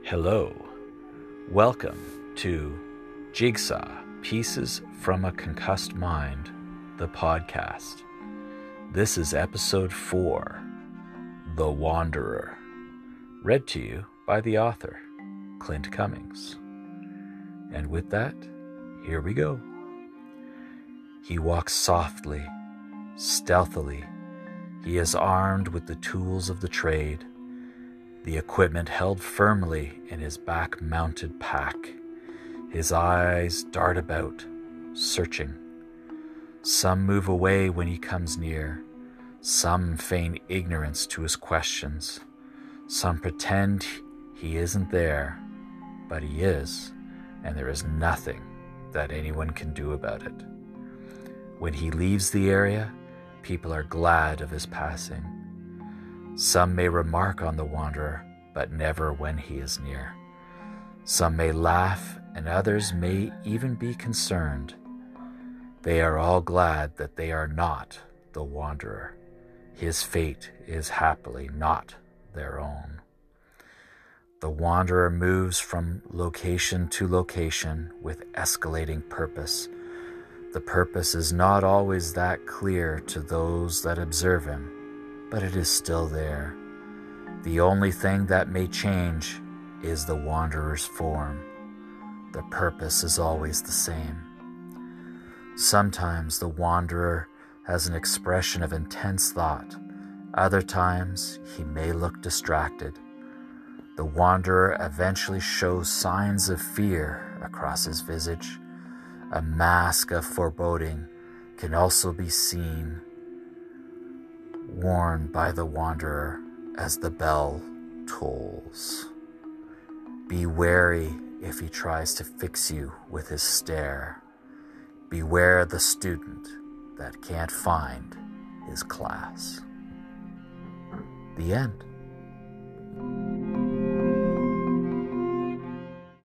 Hello, welcome to Jigsaw Pieces from a Concussed Mind, the podcast. This is episode 4, The Wanderer, read to you by the author, Clint Cummings. And with that, here we go. He walks softly, stealthily. He is armed with the tools of the trade, the equipment held firmly in his back-mounted pack. His eyes dart about, searching. Some move away when he comes near. Some feign ignorance to his questions. Some pretend he isn't there, but he is, and there is nothing that anyone can do about it. When he leaves the area, people are glad of his passing. Some may remark on the wanderer, but never when he is near. Some may laugh, and others may even be concerned. They are all glad that they are not the wanderer. His fate is happily not their own. The wanderer moves from location to location with escalating purpose. The purpose is not always that clear to those that observe him, but it is still there. The only thing that may change is the wanderer's form. The purpose is always the same. Sometimes the wanderer has an expression of intense thought. Other times he may look distracted. The wanderer eventually shows signs of fear across his visage. A mask of foreboding can also be seen worn by the wanderer as the bell tolls. Be wary if he tries to fix you with his stare. Beware the student that can't find his class. The end.